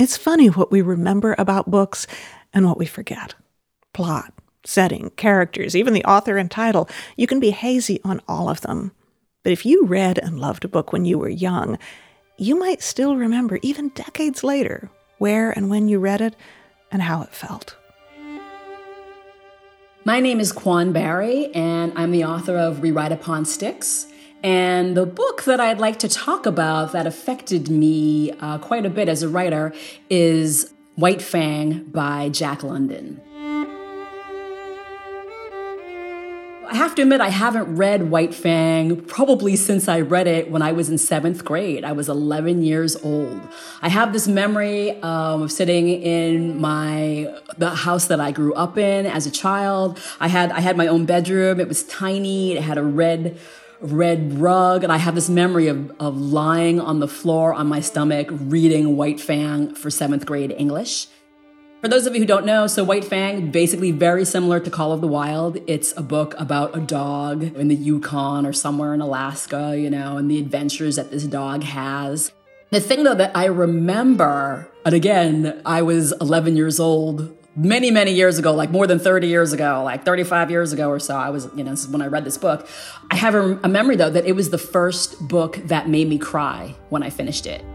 It's funny what we remember about books and what we forget. Plot, setting, characters, even the author and title. You can be hazy on all of them. But if you read and loved a book when you were young, you might still remember, even decades later, where and when you read it and how it felt. My name is Quan Barry, and I'm the author of Rewrite Upon Sticks. And the book that I'd like to talk about that affected me quite a bit as a writer is White Fang by Jack London. I have to admit, I haven't read White Fang probably since I read it when I was in 7th grade. I was 11 years old. I have this memory of sitting in the house that I grew up in as a child. I had my own bedroom. It was tiny. It had a red rug, and I have this memory of lying on the floor on my stomach reading White Fang for 7th grade English. For those of you who don't know, so White Fang, basically very similar to Call of the Wild. It's a book about a dog in the Yukon or somewhere in Alaska, and the adventures that this dog has. The thing, though, that I remember, and again, I was 11 years old, many, many years ago, like more than 30 years ago, like 35 years ago or so, I was, this is when I read this book. I have a memory, though, that it was the first book that made me cry when I finished it.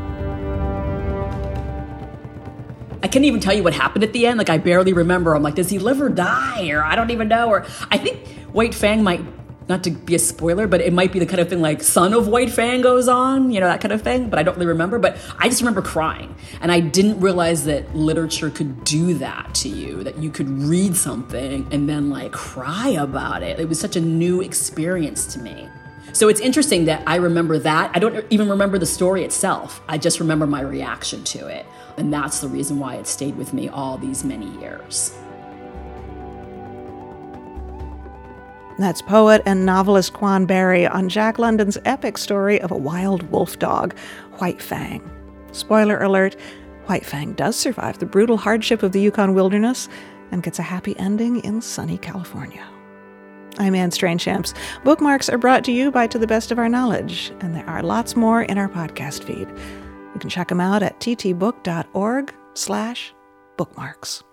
I can't even tell you what happened at the end. Like, I barely remember. I'm like, does he live or die? Or I don't even know. Or I think White Fang might, not to be a spoiler, but it might be the kind of thing like Son of White Fang goes on, that kind of thing. But I don't really remember. But I just remember crying. And I didn't realize that literature could do that to you, that you could read something and then cry about it. It was such a new experience to me. So it's interesting that I remember that. I don't even remember the story itself. I just remember my reaction to it. And that's the reason why it stayed with me all these many years. That's poet and novelist Quan Barry on Jack London's epic story of a wild wolf dog, White Fang. Spoiler alert, White Fang does survive the brutal hardship of the Yukon wilderness and gets a happy ending in sunny California. I'm Anne Strainchamps. Bookmarks are brought to you by To the Best of Our Knowledge, and there are lots more in our podcast feed. You can check them out at ttbook.org/bookmarks.